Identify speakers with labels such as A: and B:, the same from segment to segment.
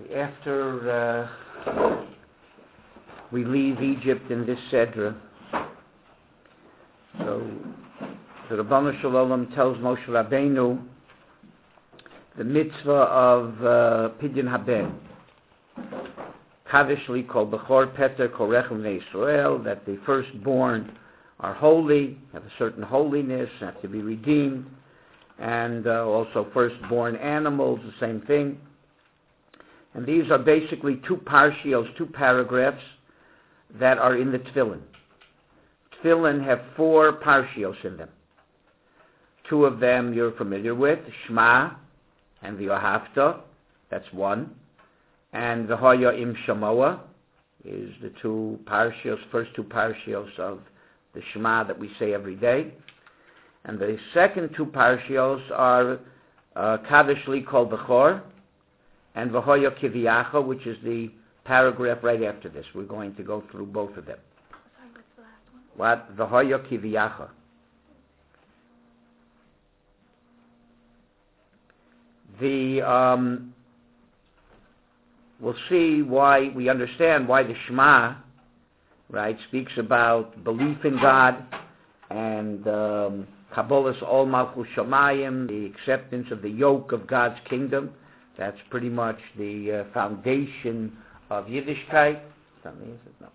A: after we leave Egypt in this Sedra, so the Rabbanu Shalom tells Moshe Rabbeinu the mitzvah of Pidyon Haben, Kadesh li kol bechor Peter kol rechem Israel, that the firstborn are holy, have a certain holiness, have to be redeemed, and also firstborn animals, the same thing. And these are basically two parshios, two paragraphs that are in the Tefillin. Tefillin have 4 parshios in them. 2 of them you're familiar with, Shema and the Ohavta, that's 1. And the Hoya Im Shamoa is the 2 parshios, first 2 parshios of the Shema that we say every day. And the second 2 parshios are Kadesh li kol bechor and V'hoya Kiviyacha, which is the paragraph right after this. We're going to go through both of them.
B: Sorry, what's the last one?
A: What? V'hoya Kiviyacha. We'll see why, we understand why the Shema, right, speaks about belief in God and Kabbalah's Ol Malchus Shamayim, the acceptance of the yoke of God's kingdom. That's pretty much the foundation of Yiddishkeit. No.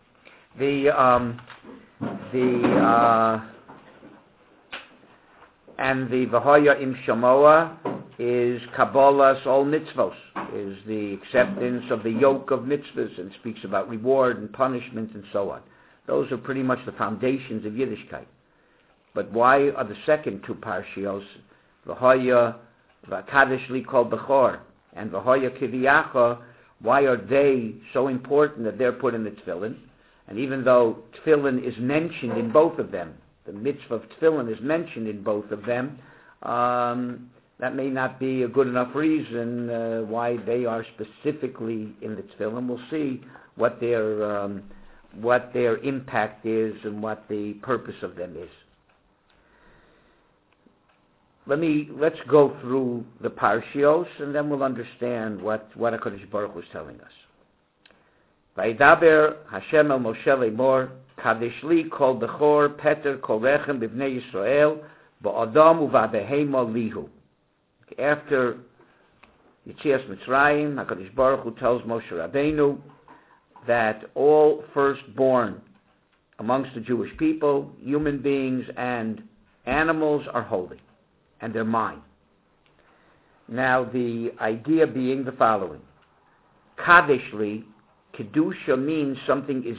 A: And the V'hoya Im Shamoa is Kabbalah's all mitzvos, is the acceptance of the yoke of mitzvahs, and speaks about reward and punishment and so on. Those are pretty much the foundations of Yiddishkeit. But why are the second 2 parshios, V'hoya V'kadesh li kol bechor and V'hoya Kiviyacha, why are they so important that they're put in the Tefillin? And even though Tefillin is mentioned in both of them, the mitzvah of Tefillin is mentioned in both of them, that may not be a good enough reason why they are specifically in the Tefillin. We'll see what their impact is and what the purpose of them is. Let's go through the parshios, and then we'll understand what HaKadosh Baruch Hu is telling us. Vaydaber Hashem el Moshe le'mor, Kadesh li kol bechor Peter kol rechem b'bnei Yisrael ba'adam u'va'behema lihu. After Yetzias Mitzrayim, HaKadosh Baruch Hu tells Moshe Rabbeinu that all firstborn amongst the Jewish people, human beings and animals, are holy, and they're mine. Now, the idea being the following. Kadesh li, Kedusha means something is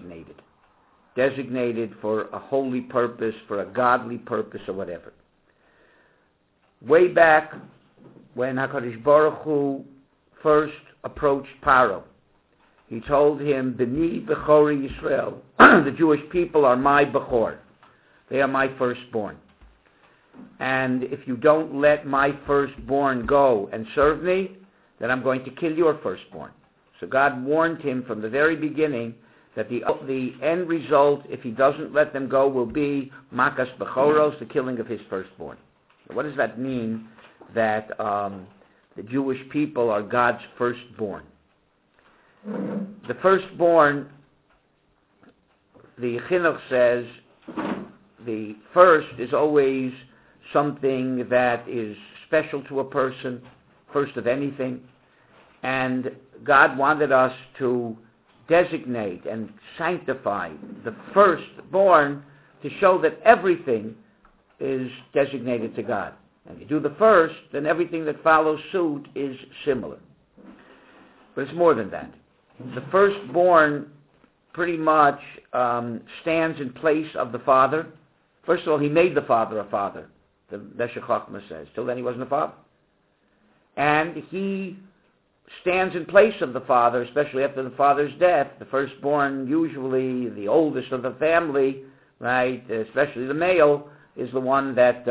A: designated for a holy purpose, for a godly purpose, or whatever. Way back when HaKadosh Baruch Hu first approached Paro, he told him, B'ni Bechori Yisrael, the Jewish people are my Bechor. They are my firstborn. And if you don't let my firstborn go and serve me, then I'm going to kill your firstborn. So God warned him from the very beginning that the end result, if he doesn't let them go, will be Makas Bechoros, the killing of his firstborn. What does that mean, that the Jewish people are God's firstborn? The firstborn, the Chinuch says, the first is always something that is special to a person, first of anything. And God wanted us to designate and sanctify the firstborn to show that everything is designated to God. And if you do the first, then everything that follows suit is similar. But it's more than that. The firstborn pretty much stands in place of the father. First of all, he made the father a father, the Meshech Chochmah says. Till then he wasn't a father. And he stands in place of the father, especially after the father's death. The firstborn, usually the oldest of the family, right, especially the male, is the one that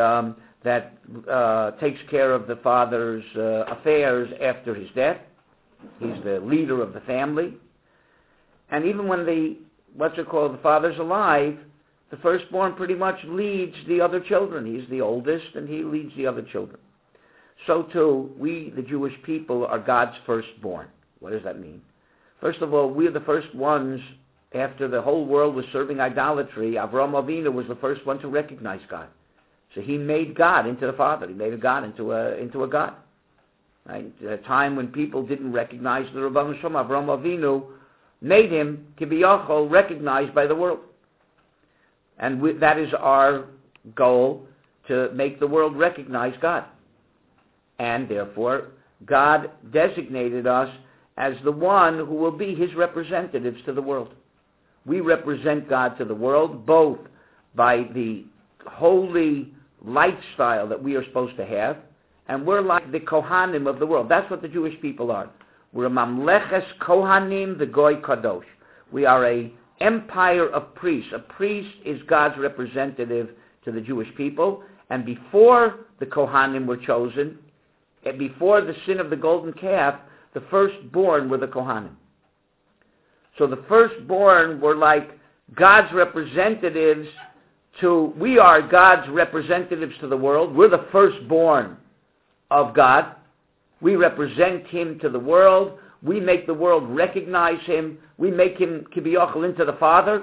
A: takes care of the father's affairs after his death. He's the leader of the family. And even when the father's alive, the firstborn pretty much leads the other children. He's the oldest, and he leads the other children. So too, we, the Jewish people, are God's firstborn. What does that mean? First of all, we are the first ones, after the whole world was serving idolatry, Avraham Avinu was the first one to recognize God. So he made God into the Father. He made a God into a God. Right? At a time when people didn't recognize the Rebbeinu Shalom, Avraham Avinu made him, Kibiyachol, recognized by the world. And that is our goal, to make the world recognize God. And therefore, God designated us as the one who will be his representatives to the world. We represent God to the world both by the holy lifestyle that we are supposed to have, and we're like the Kohanim of the world. That's what the Jewish people are. We're a Mamleches Kohanim, the Goy Kadosh. We are a empire of priests. A priest is God's representative to the Jewish people, and before the Kohanim were chosen, and before the sin of the golden calf, the firstborn were the Kohanim. So the firstborn were like God's representatives we are God's representatives to the world. We're the firstborn of God. We represent him to the world. We make the world recognize him. We make him kibiyachol into the Father.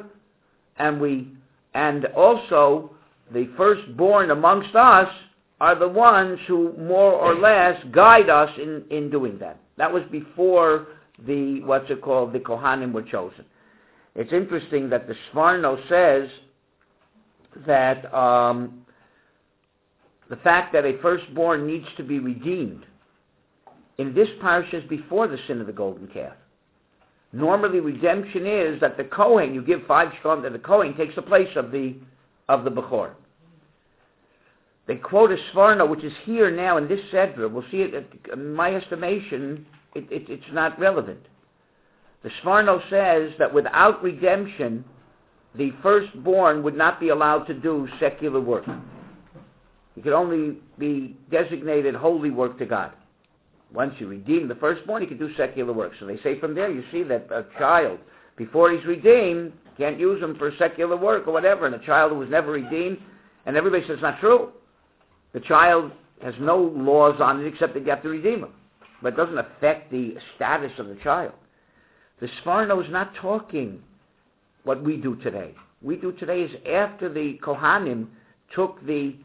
A: And also the firstborn amongst us are the ones who more or less guide us in doing that. That was before the Kohanim were chosen. It's interesting that the Sforno says that the fact that a firstborn needs to be redeemed in this parsha is before the sin of the golden calf. Normally, redemption is that the Kohen, you give 5 shkalim, that the Kohen takes the place of the Bechor. They quote a Sforno, which is here now in this Sedra. We'll see it, in my estimation, it's not relevant. The Sforno says that without redemption, the firstborn would not be allowed to do secular work. He could only be designated holy work to God. Once you redeem the firstborn, he can do secular work. So they say from there, you see that a child, before he's redeemed, can't use him for secular work or whatever, and a child who was never redeemed, and everybody says it's not true. The child has no laws on it except that you have to redeem him. But it doesn't affect the status of the child. The Sforno is not talking what we do today. We do today is after the Kohanim took the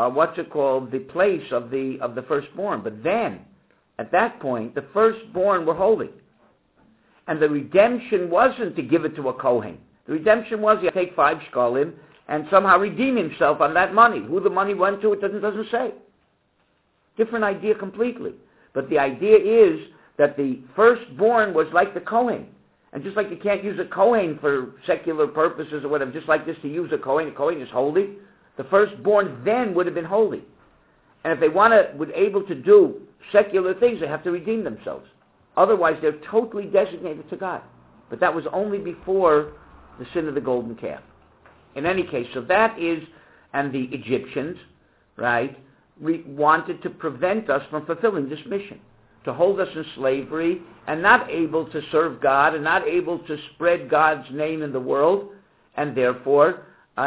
A: the place of the firstborn. But then, at that point, the firstborn were holy. And the redemption wasn't to give it to a Kohen. The redemption was you take 5 shkalim and somehow redeem himself on that money. Who the money went to, it doesn't say. Different idea completely. But the idea is that the firstborn was like the Kohen. And just like you can't use a Kohen for secular purposes or whatever, just like this to use a Kohen is holy, the firstborn then would have been holy. And if they were able to do secular things, they have to redeem themselves. Otherwise, they're totally designated to God. But that was only before the sin of the golden calf. In any case, so that is, and the Egyptians, right, wanted to prevent us from fulfilling this mission, to hold us in slavery and not able to serve God and not able to spread God's name in the world, and therefore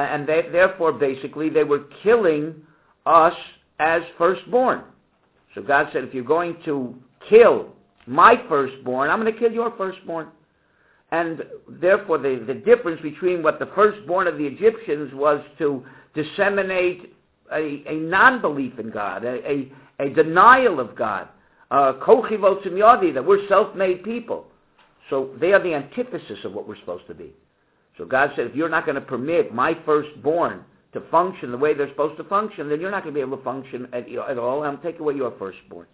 A: basically they were killing us as firstborn. So God said, if you're going to kill my firstborn, I'm going to kill your firstborn. And therefore the difference between what the firstborn of the Egyptians was to disseminate a non-belief in God, a denial of God, that we're self-made people. So they are the antithesis of what we're supposed to be. So God said, if you're not going to permit my firstborn to function the way they're supposed to function, then you're not going to be able to function at all, and I'll take away your firstborn.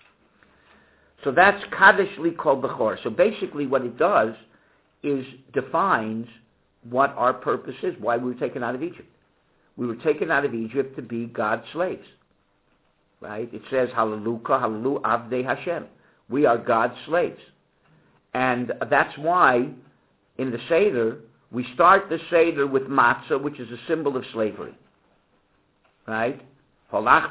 A: So that's Kadesh Li Kol Bechor. So basically what it does is defines what our purpose is, why we were taken out of Egypt. We were taken out of Egypt to be God's slaves. Right? It says, Hallelu Avdei Hashem. We are God's slaves. And that's why in the Seder, we start the Seder with matzah, which is a symbol of slavery. Right? The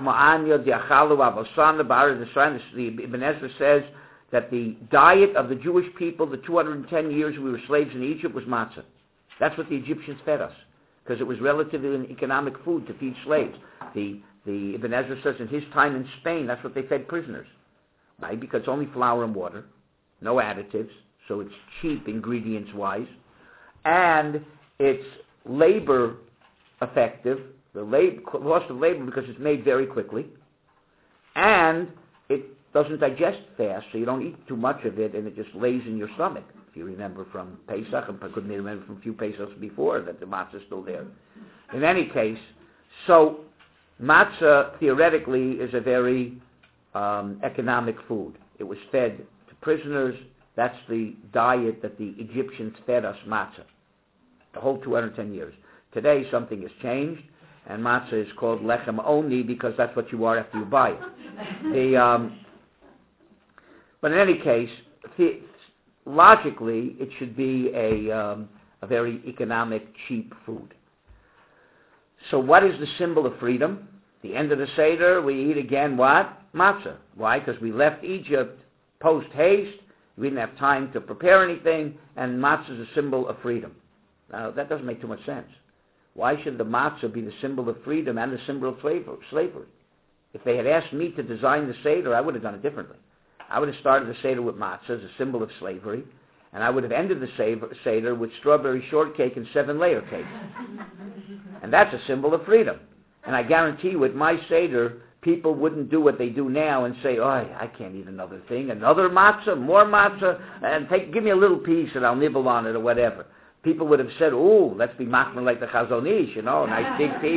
A: Ibn Ezra says that the diet of the Jewish people, the 210 years we were slaves in Egypt, was matzah. That's what the Egyptians fed us, because it was relatively an economic food to feed slaves. The Ibn Ezra says in his time in Spain, that's what they fed prisoners. Right? Because it's only flour and water. no additives, so it's cheap ingredients-wise, and it's labor effective, the cost of labor because it's made very quickly, and it doesn't digest fast, so you don't eat too much of it, and it just lays in your stomach. If you remember from Pesach, and I couldn't remember from a few Pesachs before that the matzah is still there. In any case, so matzah theoretically is a very economic food. It was fed to prisoners. That's the diet that the Egyptians fed us, matzah, the whole 210 years. Today something has changed, and matzah is called lechem only because that's what you are after you buy it. But in any case, logically, it should be a very economic, cheap food. So what is the symbol of freedom? The end of the Seder, we eat again what? Matzah. Why? Because we left Egypt post-haste. We didn't have time to prepare anything, and matzah is a symbol of freedom. Now, that doesn't make too much sense. Why should the matzah be the symbol of freedom and the symbol of slavery? If they had asked me to design the Seder, I would have done it differently. I would have started the Seder with matzah as a symbol of slavery, and I would have ended the Seder with strawberry shortcake and 7-layer cake. And that's a symbol of freedom. And I guarantee you, with my Seder, people wouldn't do what they do now and say, oh, I can't eat another thing, another matzah, more matzah, and give me a little piece and I'll nibble on it or whatever. People would have said, oh, let's be machmer like the Chazon Ish, a nice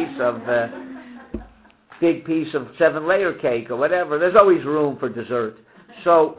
A: big piece of 7-layer cake or whatever. There's always room for dessert. So,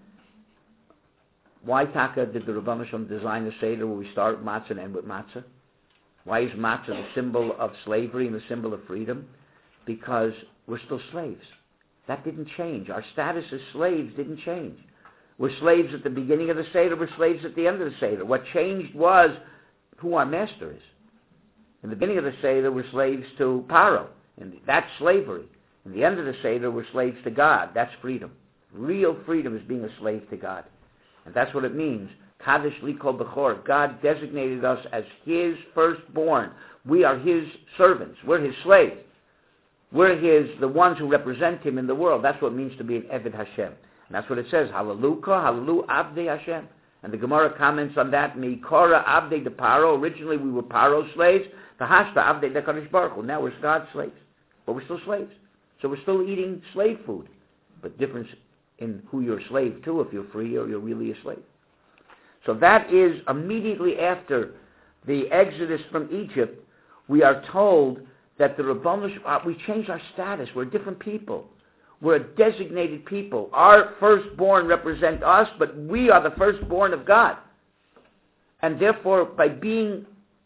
A: why Taka did the Rebbeinu Shalom design the Seder where we start with matzah and end with matzah? Why is matzah the symbol of slavery and the symbol of freedom? Because we're still slaves. That didn't change. Our status as slaves didn't change. We're slaves at the beginning of the Seder, we're slaves at the end of the Seder. What changed was who our master is. In the beginning of the Seder, we're slaves to Paro, and that's slavery. In the end of the Seder, we're slaves to God. That's freedom. Real freedom is being a slave to God. And that's what it means. Kadosh li kol bechor. God designated us as His firstborn. We are His servants. We're His slaves. We're the ones who represent Him in the world. That's what it means to be an Eved Hashem. And that's what it says. Hallelu Avdei Hashem. And the Gemara comments on that. Mikora Avdei de Paro. Originally we were Paro slaves. V'hashta Avdei de Kadosh Baruch Hu. Now we're God's slaves. But we're still slaves. So we're still eating slave food. But difference in who you're a slave to, if you're free or you're really a slave. So that is immediately after the exodus from Egypt, we are told that the Rebbeinu, we changed our status. We're a different people. We're a designated people. Our firstborn represent us, but we are the firstborn of God. And therefore, by being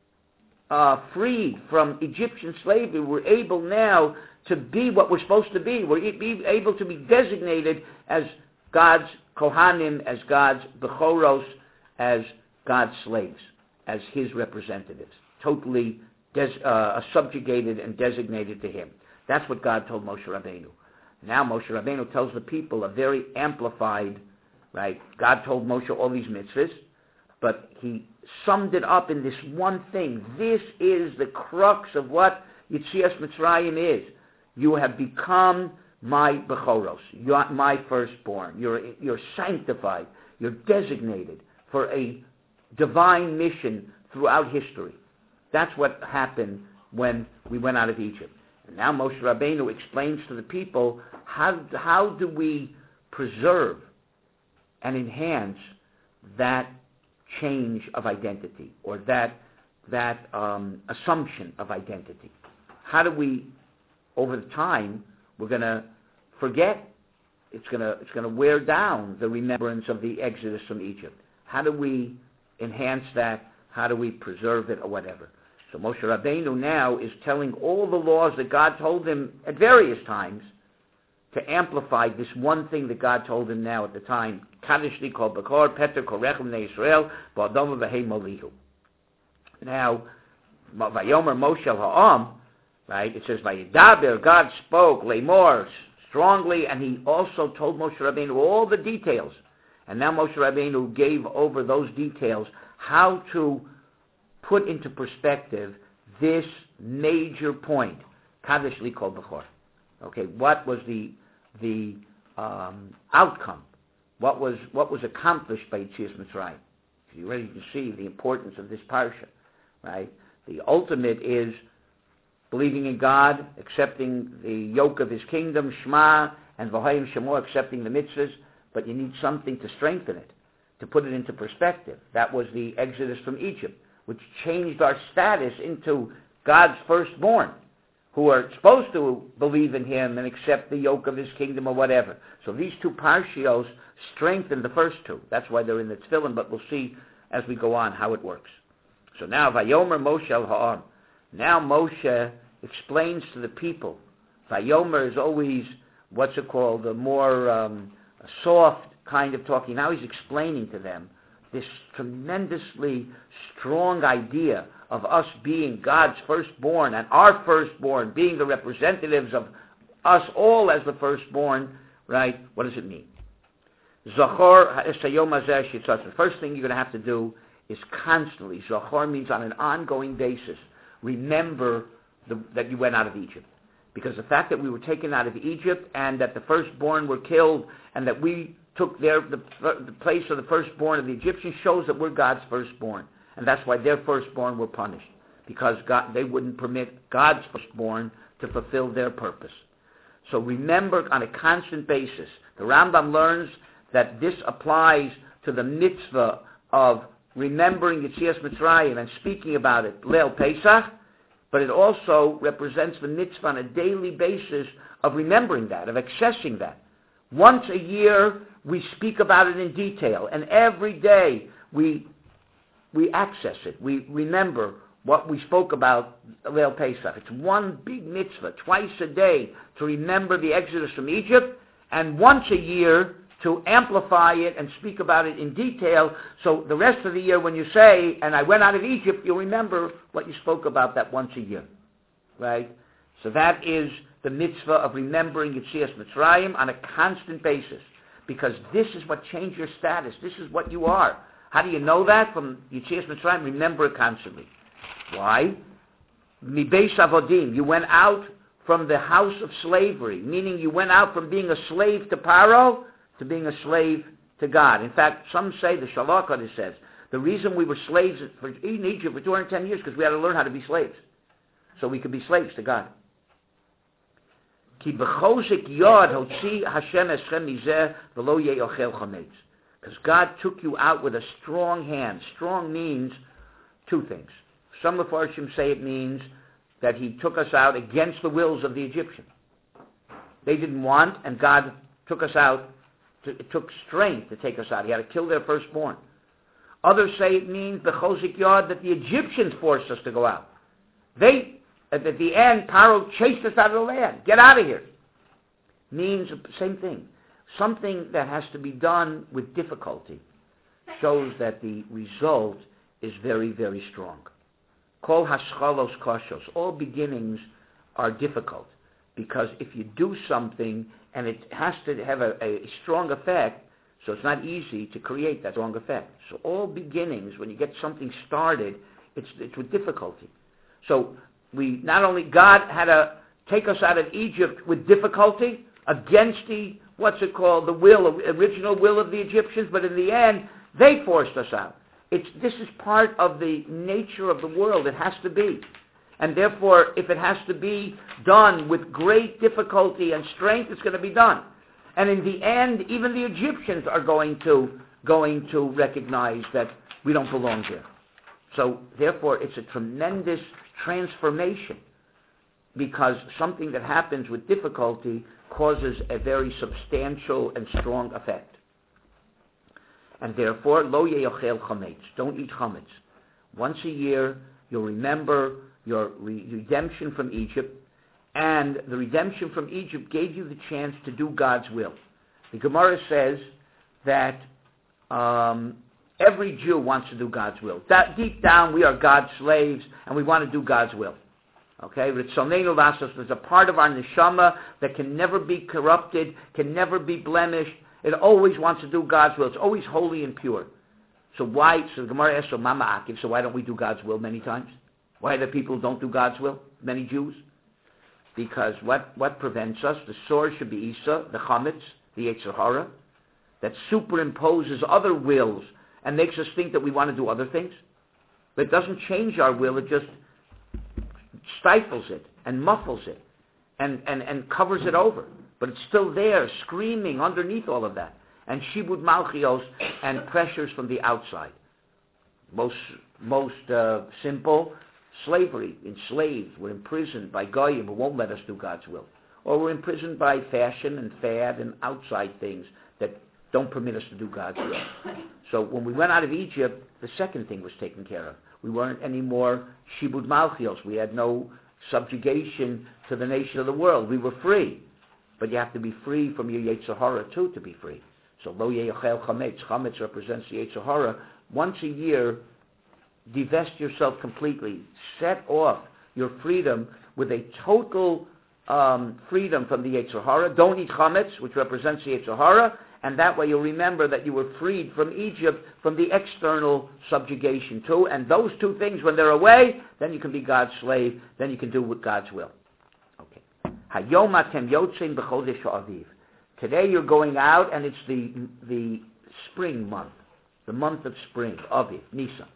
A: freed from Egyptian slavery, we're able now to be what we're supposed to be. We're able to be designated as God's Kohanim, as God's Bechoros, as God's slaves, as His representatives, totally subjugated and designated to Him. That's what God told Moshe Rabbeinu. Now Moshe Rabbeinu tells the people a very amplified, right? God told Moshe all these mitzvahs, but He summed it up in this one thing. This is the crux of what Yetzias Mitzrayim is. You have become my Bechoros. You're my firstborn. You're sanctified. You're designated for a divine mission throughout history. That's what happened when we went out of Egypt. And now Moshe Rabbeinu explains to the people how do we preserve and enhance that change of identity or that assumption of identity. How do we, over the time, we're going to forget. It's going to wear down the remembrance of the exodus from Egypt. How do we enhance that? How do we preserve it or whatever? So Moshe Rabbeinu now is telling all the laws that God told him at various times to amplify this one thing that God told him now at the time. Kadosh li kol bechor, Peter korechem bnei Yisrael, ba'adam v'hei molihu. Now, vayomer Moshe ha'am, right? It says, vayidaber, God spoke, le'mor, strongly, and He also told Moshe Rabbeinu all the details. And now Moshe Rabbeinu gave over those details how to put into perspective this major point, Kadosh li kol bechor. Okay, what was the outcome what was accomplished by Yetzias Mitzrayim. You already can see the importance of this parsha, right? The ultimate is believing in God, accepting the yoke of His kingdom, Shema, and V'hayim Shemo, accepting the mitzvahs, but you need something to strengthen it, to put it into perspective. That was the exodus from Egypt, which changed our status into God's firstborn, who are supposed to believe in Him and accept the yoke of His kingdom or whatever. So these two parshios strengthen the first two. That's why they're in the tefillin, but we'll see as we go on how it works. So now, Vayomer Moshe al Ha'am. Now Moshe explains to the people. Vayomer is always, what's it called, a more soft kind of talking. Now he's explaining to them this tremendously strong idea of us being God's firstborn and our firstborn being the representatives of us all as the firstborn, right? What does it mean? Zachor ha'esayom hazeh shitzatz. The first thing you're going to have to do is constantly, Zachor means on an ongoing basis, remember that you went out of Egypt. Because the fact that we were taken out of Egypt and that the firstborn were killed and that we took the place of the firstborn of the Egyptians shows that we're God's firstborn. And that's why their firstborn were punished. Because they wouldn't permit God's firstborn to fulfill their purpose. So remember on a constant basis. The Rambam learns that this applies to the mitzvah of remembering Yetzias Mitzrayim and speaking about it, Leil Pesach, but it also represents the mitzvah on a daily basis of remembering that, of accessing that. Once a year, we speak about it in detail, and every day we access it. We remember what we spoke about Leil Pesach. It's one big mitzvah, twice a day, to remember the exodus from Egypt, and once a year to amplify it and speak about it in detail, so the rest of the year when you say, and I went out of Egypt, you'll remember what you spoke about that once a year, right? So that is the mitzvah of remembering Yetzias Mitzrayim on a constant basis, because this is what changed your status. This is what you are. How do you know that? From Yetzias Mitzrayim, remember it constantly. Why? Mi beis avodim. You went out from the house of slavery, meaning you went out from being a slave to Paro to being a slave to God. In fact, some say, the Shalach Kodesh says, the reason we were slaves in Egypt for 210 years because we had to learn how to be slaves. So we could be slaves to God. Ki b'chozik yod hotzi Hashem eschem mizeh v'lo ye'ochel chametz. Because God took you out with a strong hand. Strong means two things. Some Mefarshim say it means that He took us out against the wills of the Egyptians. They didn't want, and God took us out. It took strength to take us out. He had to kill their firstborn. Others say it means b'chozik yod that the Egyptians forced us to go out. They, at the end, Paro chased us out of the land. Get out of here. Means the same thing. Something that has to be done with difficulty shows that the result is very, very strong. Kol haschalos koshos. All beginnings are difficult because if you do something and it has to have a strong effect, so it's not easy to create that strong effect. So all beginnings, when you get something started, it's with difficulty. So we not only God had to take us out of Egypt with difficulty against the original will of the Egyptians, but in the end they forced us out. This is part of the nature of the world. It has to be. And therefore, if it has to be done with great difficulty and strength, it's going to be done. And in the end, even the Egyptians are going to recognize that we don't belong here. So therefore, it's a tremendous transformation because something that happens with difficulty causes a very substantial and strong effect. And therefore, lo ye'ochel chametz. Don't eat chametz. Once a year, you'll remember your redemption from Egypt, and the redemption from Egypt gave you the chance to do God's will. The Gemara says that every Jew wants to do God's will. Deep down, we are God's slaves, and we want to do God's will. Okay? There's a part of our neshama that can never be corrupted, can never be blemished. It always wants to do God's will. It's always holy and pure. So why? So the Gemara asks, Mama Akiv, so why don't we do God's will many times? Why are there people who don't do God's will? Many Jews? Because what prevents us? The sword should be Isa, the chametz, the Yetzer Hara. that superimposes other wills and makes us think that we want to do other things. But it doesn't change our will, it just stifles it and muffles it and covers it over. But it's still there, screaming underneath all of that. And shibud malchios and pressures from the outside. Most simple, slavery, enslaved. We're imprisoned by goyim who won't let us do God's will. Or we're imprisoned by fashion and fad and outside things that don't permit us to do God's will. So when we went out of Egypt, the second thing was taken care of. We weren't anymore shibud malchios. We had no subjugation to the nation of the world. We were free. But you have to be free from your Yetzer Hara too to be free. So lo ye'achel chametz. Chametz represents the Yetzer Hara. Once a year, divest yourself completely. Set off your freedom with a total freedom from the Yetzer Hara. Don't eat chametz, which represents the Yetzer Hara, and that way you'll remember that you were freed from Egypt, from the external subjugation too. And those two things, when they're away, then you can be God's slave. Then you can do with God's will. Okay. Hayom atem yotzim b'chodesh ha'aviv. Today you're going out, and it's the spring month, the month of spring, Aviv, Nisan.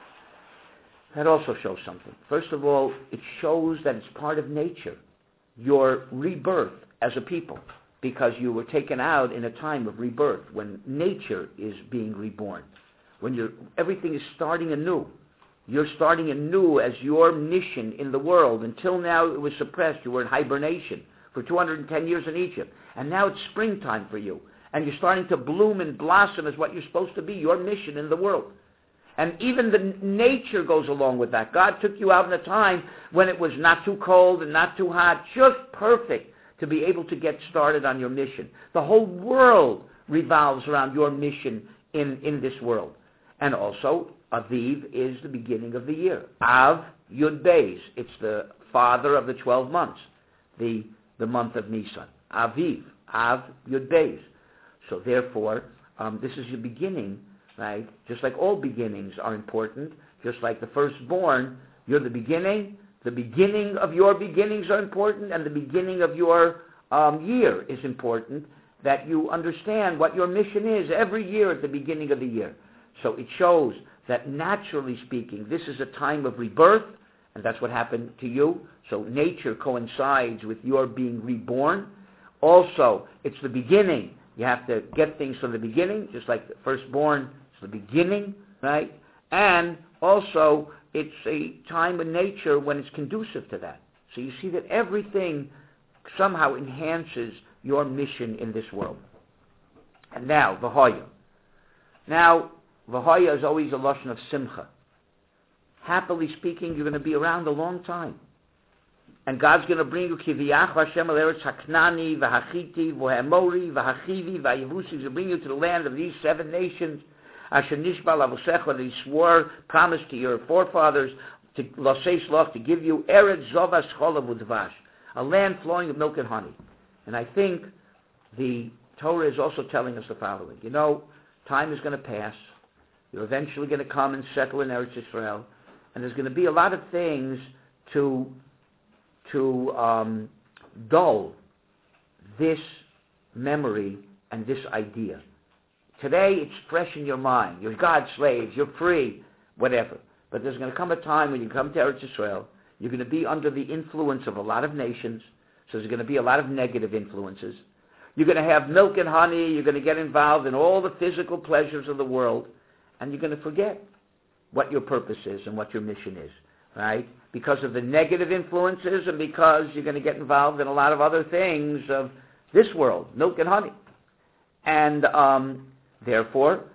A: That also shows something. First of all, it shows that it's part of nature, your rebirth as a people, because you were taken out in a time of rebirth, when nature is being reborn, when everything is starting anew. You're starting anew as your mission in the world. Until now it was suppressed. You were in hibernation for 210 years in Egypt. And now it's springtime for you. And you're starting to bloom and blossom as what you're supposed to be, your mission in the world. And even the nature goes along with that. God took you out in a time when it was not too cold and not too hot, just perfect to be able to get started on your mission. The whole world revolves around your mission in this world. And also, Aviv is the beginning of the year. Av, Yud Beis. It's the father of the 12 months, the month of Nisan. Aviv, Av, Yud Beis. So therefore, this is your beginning, right? Just like all beginnings are important, just like the firstborn, you're the beginning of your beginnings are important, and the beginning of your year is important, that you understand what your mission is every year at the beginning of the year. So it shows that naturally speaking, this is a time of rebirth, and that's what happened to you. So nature coincides with your being reborn. Also, it's the beginning. You have to get things from the beginning, just like the firstborn is the beginning, right? And also, it's a time in nature when it's conducive to that. So you see that everything somehow enhances your mission in this world. And now, V'hoya. Now, V'hoya is always a lashon of simcha. Happily speaking, you're going to be around a long time. And God's going to bring you Kiviyach Hashem al Eretz Haknani, V'hachiti, V'hamori, V'hachivi, V'hayevusi. He's going to bring you to the land of these 7 nations. Asher Nishba Lavosecha, that He swore, promised to your forefathers, to Losei Shloch, to give you Eretz Zovas Cholav Udvash, a land flowing with milk and honey. And I think the Torah is also telling us the following. You know, time is going to pass. You're eventually going to come and settle in Eretz Yisrael, and there's going to be a lot of things to dull this memory and this idea. Today, it's fresh in your mind. You're God's slaves. You're free, whatever. But there's going to come a time when you come to Eretz Yisrael, you're going to be under the influence of a lot of nations, so there's going to be a lot of negative influences. You're going to have milk and honey. You're going to get involved in all the physical pleasures of the world, and you're going to forget what your purpose is and what your mission is, right? Because of the negative influences and because you're going to get involved in a lot of other things of this world, milk and honey. And therefore,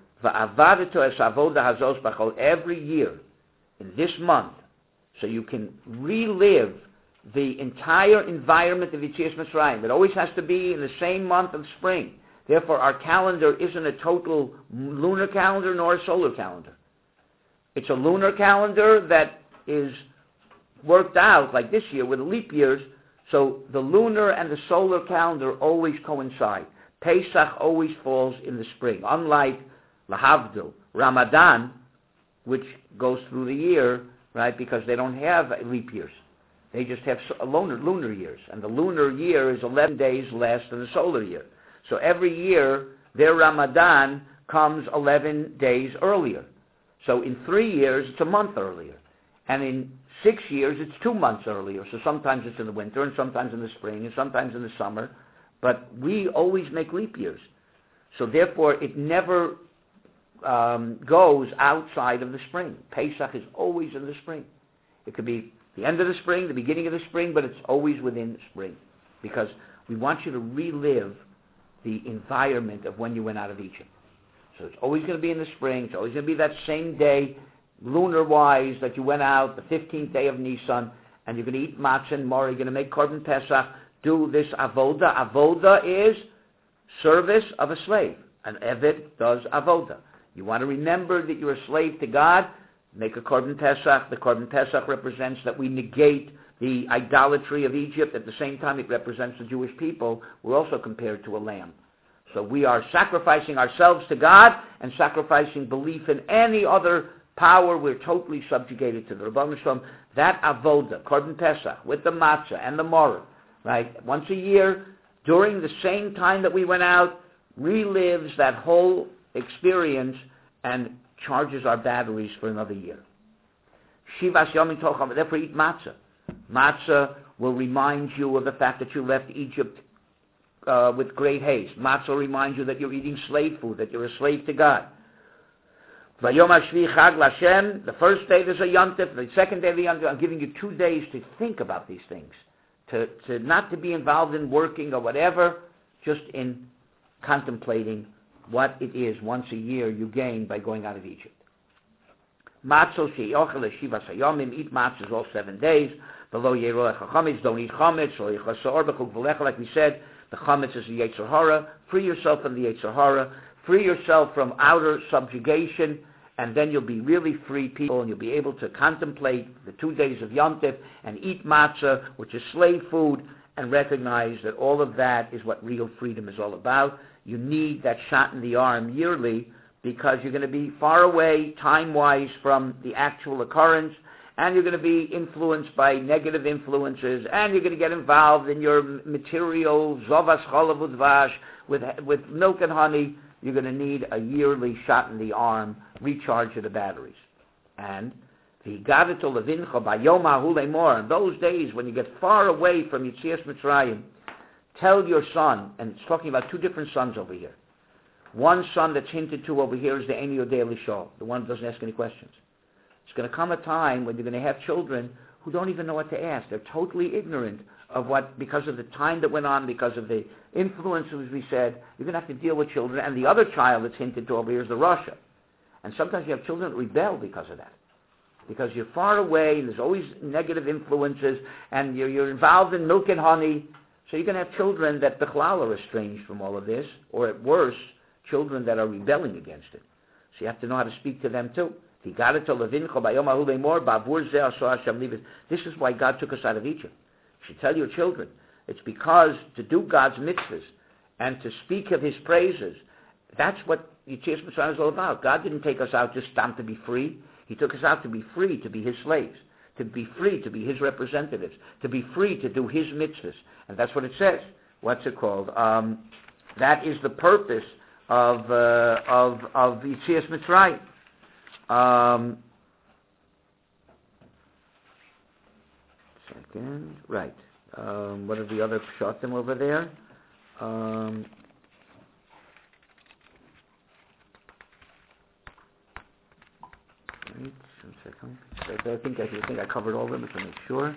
A: every year in this month, so you can relive the entire environment of Yetzias Mitzrayim. It always has to be in the same month of spring. Therefore, our calendar isn't a total lunar calendar nor a solar calendar. It's a lunar calendar that is worked out, like this year, with leap years, so the lunar and the solar calendar always coincide. Pesach always falls in the spring, unlike Lahavdil, Ramadan, which goes through the year, right, because they don't have leap years. They just have lunar years, and the lunar year is 11 days less than the solar year. So every year, their Ramadan comes 11 days earlier. So in 3 years, it's a month earlier. And in 6 years, it's 2 months earlier. So sometimes it's in the winter, and sometimes in the spring, and sometimes in the summer. But we always make leap years. So therefore, it never goes outside of the spring. Pesach is always in the spring. It could be the end of the spring, the beginning of the spring, but it's always within spring. Because we want you to relive the environment of when you went out of Egypt. So it's always going to be in the spring. It's always going to be that same day, lunar-wise, that you went out, the 15th day of Nisan, and you're going to eat matzah and maror. You're going to make korban pesach. Do this avoda. Avoda is service of a slave. An eved does avoda. You want to remember that you're a slave to God, make a korban pesach. The korban pesach represents that we negate the idolatry of Egypt. At the same time, it represents the Jewish people. We're also compared to a lamb. So we are sacrificing ourselves to God and sacrificing belief in any other power. We're totally subjugated to the Rebbeinu Shalom. That avoda, korban pesach, with the matzah and the maror, right? Once a year, during the same time that we went out, relives that whole experience and charges our batteries for another year. Shivas Yomim Tocham, therefore eat matzah. Matzah will remind you of the fact that you left Egypt with great haste. Matzah will remind you that you're eating slave food, that you're a slave to God. Vayom HaShvi Chag L'Hashem, the first day there's a Yontif, the second day of the Yontif, I'm giving you 2 days to think about these things, to not to be involved in working or whatever, just in contemplating what it is once a year you gain by going out of Egypt. Matzah she'yochel shivas hayomim, eat matzahs all 7 days. Below yeroach chametz, don't eat chametz. Or yichasor b'chuk v'lecha, like we said, the chametz is the Yetzer Hara. Free yourself from the Yetzer Hara. Free yourself from outer subjugation, and then you'll be really free people, and you'll be able to contemplate the 2 days of Yom Tov and eat matzah, which is slave food, and recognize that all of that is what real freedom is all about. You need that shot in the arm yearly because you're going to be far away time-wise from the actual occurrence, and you're going to be influenced by negative influences, and you're going to get involved in your material, zovas cholav udvash, with milk and honey. You're going to need a yearly shot in the arm, recharge of the batteries. And in those days when you get far away from Yetzias Mitzrayim, tell your son, and it's talking about 2 different sons over here. One son that's hinted to over here is the Ein Yodei Lishol, the one who doesn't ask any questions. It's going to come a time when you're going to have children who don't even know what to ask. They're totally ignorant of what, because of the time that went on, because of the influences we said, you're going to have to deal with children. And the other child that's hinted to over here is the Rasha. And sometimes you have children that rebel because of that. Because you're far away, and there's always negative influences, and you're involved in milk and honey. So you're going to have children that Bechlal are estranged from all of this, or at worst, children that are rebelling against it. So you have to know how to speak to them too. This is why God took us out of Egypt. You should tell your children. It's because to do God's mitzvahs and to speak of His praises, that's what Yetzias Mitzrayim is all about. God didn't take us out just to be free. He took us out to be free, to be His slaves, to be free, to be His representatives, to be free to do His mitzvahs. And that's what it says. What's it called? That is the purpose of Yetzias Mitzrayim. Second, right. What are the other pshatim over there? Right, 1 second. I think I covered all of them, to make sure.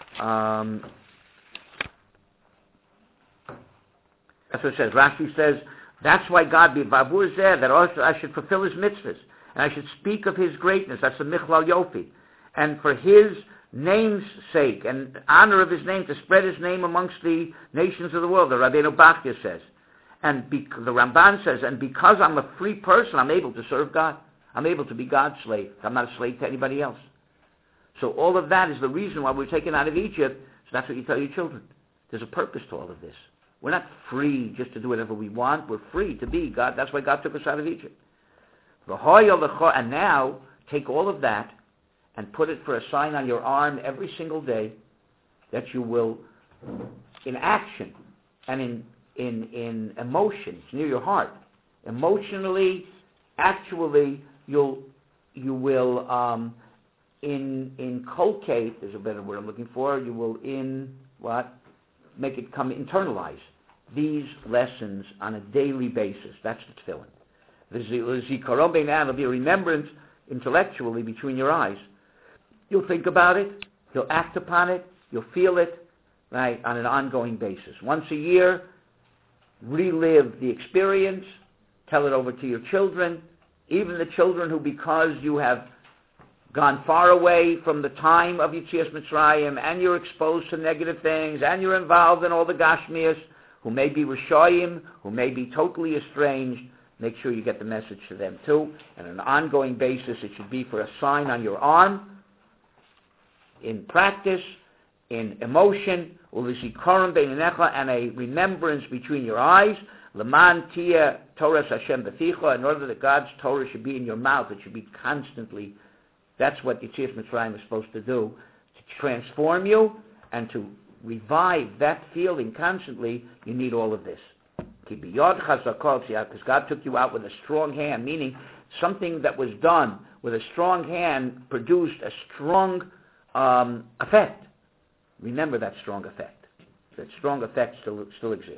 A: That's what it says. Rashi says, that's why God, Bavur Zeh, that also I should fulfill His mitzvahs, and I should speak of His greatness. That's the Michlal Yofi. And for His name's sake and honor of His name, to spread His name amongst the nations of the world, the Rabbeinu Bachya says. And the Ramban says, and because I'm a free person, I'm able to serve God. I'm able to be God's slave. I'm not a slave to anybody else. So all of that is the reason why we're taken out of Egypt. So that's what you tell your children. There's a purpose to all of this. We're not free just to do whatever we want. We're free to be God. That's why God took us out of Egypt. And now, take all of that and put it for a sign on your arm every single day that you will, in action and in emotions near your heart, Emotionally, actually, you will inculcate, there's a better word I'm looking for, you will make it come internalize these lessons on a daily basis. That's the tefillin. There'll be a remembrance intellectually between your eyes. You'll think about it, you'll act upon it, you'll feel it, right, on an ongoing basis. Once a year, relive the experience, tell it over to your children, even the children who, because you have gone far away from the time of Yetzias Mitzrayim, and you're exposed to negative things, and you're involved in all the Gashmias, who may be Rishayim, who may be totally estranged, make sure you get the message to them too. And on an ongoing basis, it should be for a sign on your arm, in practice, in emotion, and a remembrance between your eyes, Leman tia Torah Hashem beficha, in order that God's Torah should be in your mouth. It should be constantly. That's what Yetzias Mitzrayim is supposed to do, to transform you and to revive that feeling constantly. You need all of this. Because God took you out with a strong hand, meaning something that was done with a strong hand produced a strong effect. Remember that strong effect. That strong effect still exists.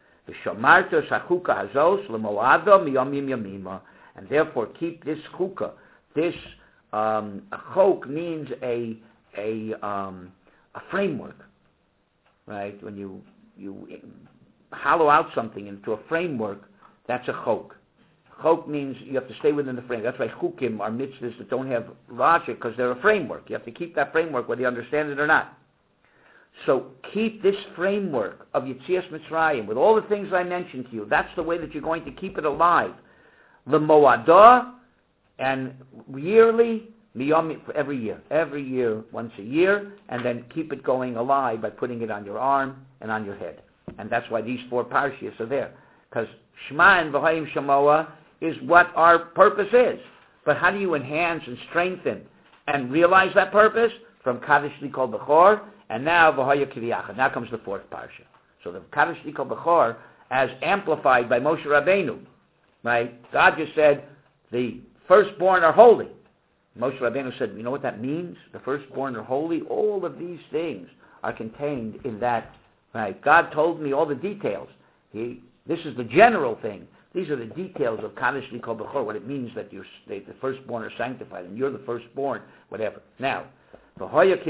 A: And therefore keep this chukah. This a chok means a framework, right? When you hollow out something into a framework, that's a chok. Chok means you have to stay within the frame. That's why chukim are mitzvahs that don't have logic, because they're a framework. You have to keep that framework whether you understand it or not. So keep this framework of Yetzias Mitzrayim with all the things I mentioned to you. That's the way that you're going to keep it alive. L'moadah, and yearly, every year, once a year, and then keep it going alive by putting it on your arm and on your head. And that's why these 4 parshias are there. Because Shema and V'hayim Shemoah is what our purpose is. But how do you enhance and strengthen and realize that purpose? From Kadosh Likol Bechor, and now V'haya Kiviyachad. Now comes the 4th parsha. So the Kadosh Likol Bechor, as amplified by Moshe Rabbeinu, right? God just said, the firstborn are holy. Moshe Rabbeinu said, you know what that means? The firstborn are holy. All of these things are contained in that. Right? God told me all the details. This is the general thing. These are the details of Kadosh Likol Bechor, what it means that the firstborn are sanctified, and you're the firstborn, whatever. Now, if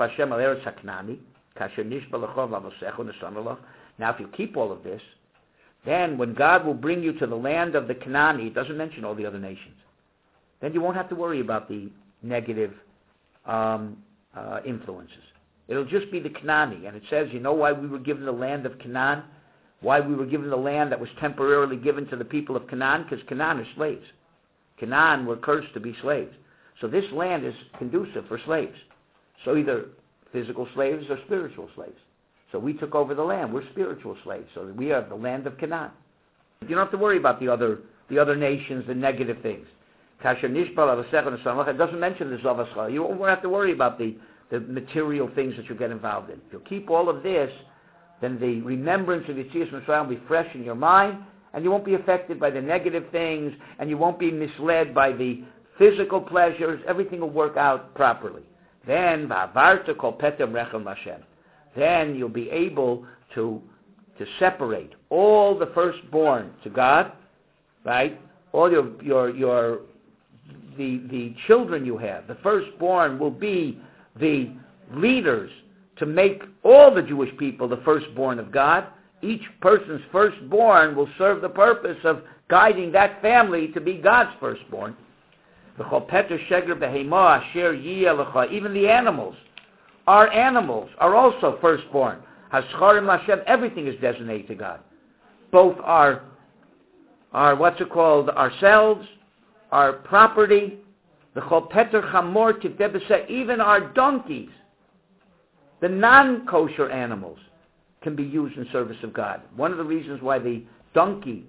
A: you keep all of this, then when God will bring you to the land of the Canaani, it doesn't mention all the other nations. Then you won't have to worry about the negative influences. It'll just be the Canaani. And it says, you know why we were given the land of Canaan? Why we were given the land that was temporarily given to the people of Canaan? Because Canaan are slaves. Canaan were cursed to be slaves. So this land is conducive for slaves. So either physical slaves or spiritual slaves. So we took over the land. We're spiritual slaves. So we are the land of Canaan. You don't have to worry about the other nations, the negative things. It doesn't mention the Zavascha. You won't have to worry about the material things that you get involved in. If you keep all of this, then the remembrance of Yetzias Mitzrayim will be fresh in your mind, and you won't be affected by the negative things, and you won't be misled by the physical pleasures. Everything will work out properly. Then, then you'll be able to separate all the firstborn to God, right? All the children you have, the firstborn will be the leaders to make all the Jewish people the firstborn of God. Each person's firstborn will serve the purpose of guiding that family to be God's firstborn. Even the animals are also firstborn. Everything is designated to God. Both our ourselves, our property, even our donkeys, the non-kosher animals, can be used in service of God. One of the reasons why the donkey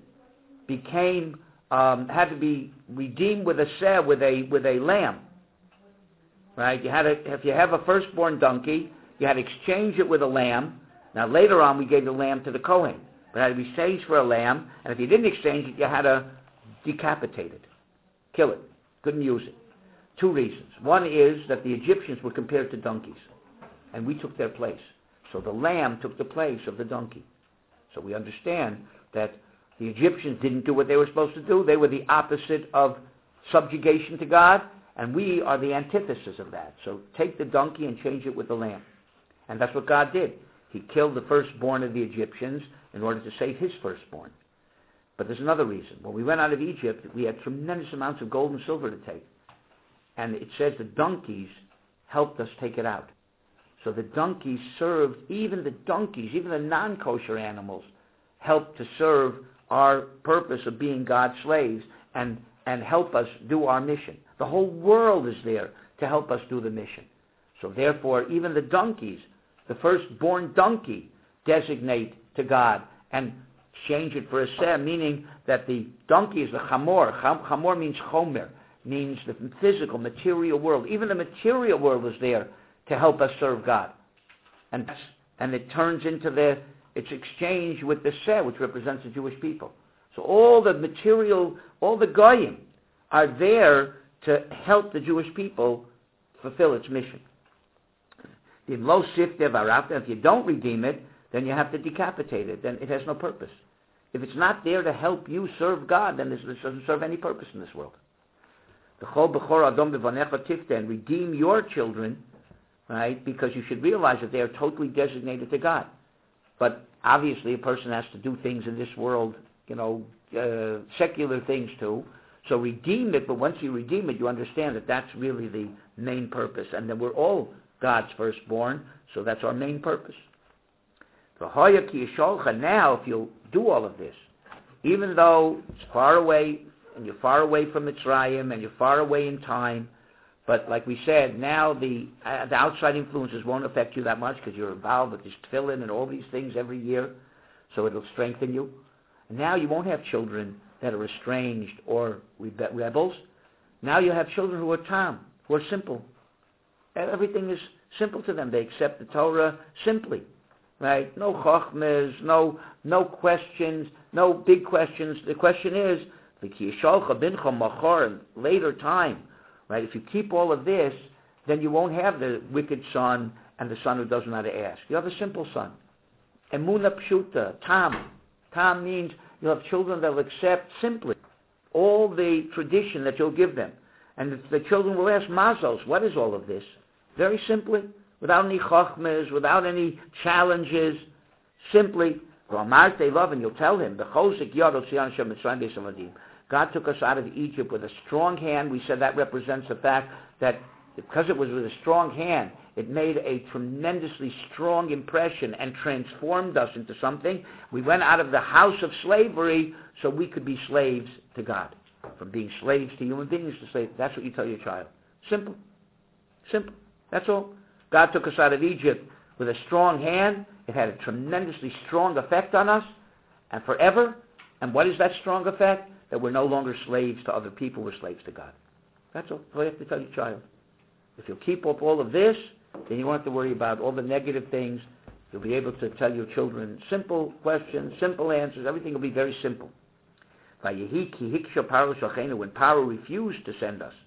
A: had to be redeemed with a lamb, right? If you have a firstborn donkey, you had to exchange it with a lamb. Now later on, we gave the lamb to the Kohen, but it had to be exchanged for a lamb, and if you didn't exchange it, you had to decapitate it, kill it, couldn't use it. Two reasons. One is that the Egyptians were compared to donkeys, and we took their place. So the lamb took the place of the donkey. So we understand that the Egyptians didn't do what they were supposed to do. They were the opposite of subjugation to God, and we are the antithesis of that. So take the donkey and change it with the lamb. And that's what God did. He killed the firstborn of the Egyptians in order to save his firstborn. But there's another reason. When we went out of Egypt, we had tremendous amounts of gold and silver to take. And it says the donkeys helped us take it out. So the donkeys served, even the non-kosher animals, helped to serve our purpose of being God's slaves and help us do our mission. The whole world is there to help us do the mission. So therefore, even the donkeys, the firstborn donkey, designate to God and change it for a seh, meaning that the donkey is the chamor. Chamor means chomer, means the physical, material world. Even the material world is there to help us serve God. And it turns into it's exchanged with the seh, which represents the Jewish people. So all the material, all the goyim are there to help the Jewish people fulfill its mission. If you don't redeem it, then you have to decapitate it. Then it has no purpose. If it's not there to help you serve God, then it doesn't serve any purpose in this world. And redeem your children, right? Because you should realize that they are totally designated to God. But obviously a person has to do things in this world, secular things too. So redeem it, but once you redeem it, you understand that that's really the main purpose. And that we're all God's firstborn, so that's our main purpose. Now, if you'll do all of this, even though it's far away, and you're far away from Mitzrayim, and you're far away in time, but like we said, now the outside influences won't affect you that much because you're involved with this tefillin and all these things every year, so it'll strengthen you. And now you won't have children that are estranged or rebels. Now you have children who are tam, who are simple. Everything is simple to them. They accept the Torah simply, right? No chochmes, no questions, no big questions. The question is, in later time, right? If you keep all of this, then you won't have the wicked son and the son who doesn't know how to ask. You have a simple son. Emuna pshuta, tam. Tam means you'll have children that will accept simply all the tradition that you'll give them. And the children will ask, mazos, what is all of this? Very simply, without any chochmes, without any challenges, simply, and you'll tell him, God took us out of Egypt with a strong hand. We said that represents the fact that because it was with a strong hand, it made a tremendously strong impression and transformed us into something. We went out of the house of slavery so we could be slaves to God. From being slaves to human beings to slaves. That's what you tell your child. Simple. Simple. That's all. God took us out of Egypt with a strong hand. It had a tremendously strong effect on us and forever. And what is that strong effect? That we're no longer slaves to other people. We're slaves to God. That's all you have to tell your child. If you'll keep up all of this, then you won't have to worry about all the negative things. You'll be able to tell your children simple questions, simple answers. Everything will be very simple. When Paro refused to send us,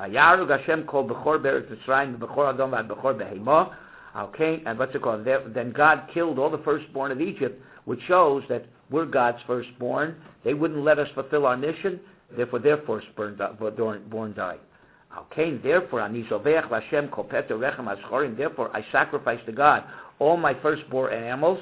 A: okay, and what's it called? Then God killed all the firstborn of Egypt, which shows that we're God's firstborn. They wouldn't let us fulfill our mission, therefore their firstborn died. Okay, therefore I sacrifice to God all my firstborn animals,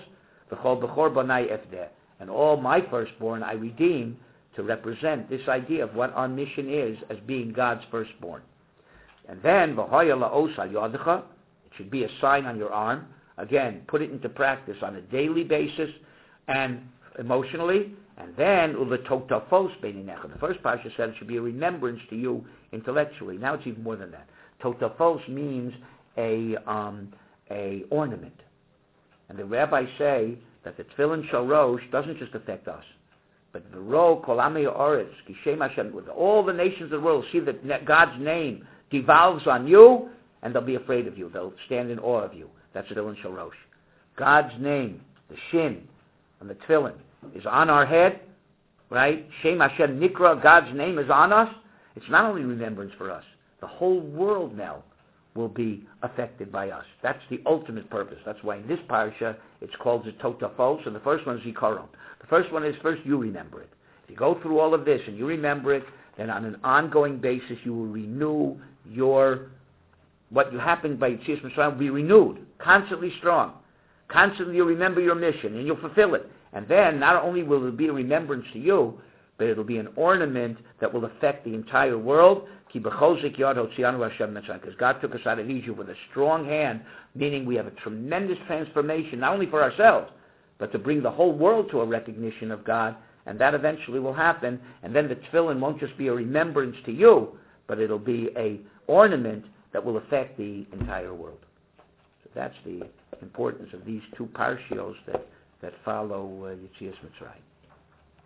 A: and all my firstborn I redeem to represent this idea of what our mission is as being God's firstborn. And then it should be a sign on your arm. Again, put it into practice on a daily basis and emotionally. And then the first parsha said it should be a remembrance to you intellectually. Now it's even more than that. Totafos means a ornament. And the rabbis say that the tefillin shorosh doesn't just affect us, but v'ro kol amei haaretz kishem Hashem, with all the nations of the world see that God's name devolves on you, and they'll be afraid of you. They'll stand in awe of you. That's the tefillin shorosh. God's name, the shin, when the tefillin is on our head, right? Shem Hashem Nikra, God's name is on us. It's not only remembrance for us. The whole world now will be affected by us. That's the ultimate purpose. That's why in this parsha it's called the Totafos, and the first one is Zikaron. The first one is first you remember it. If you go through all of this and you remember it, then on an ongoing basis you will renew what you happened by Yetzias Mitzrayim will be renewed, constantly strong. Constantly you'll remember your mission and you'll fulfill it. And then not only will it be a remembrance to you, but it'll be an ornament that will affect the entire world. Because God took us out of Egypt with a strong hand, meaning we have a tremendous transformation, not only for ourselves, but to bring the whole world to a recognition of God, and that eventually will happen. And then the tefillin won't just be a remembrance to you, but it'll be a ornament that will affect the entire world. So that's the importance of these two parshios that follow Yetzias Mitzrayim.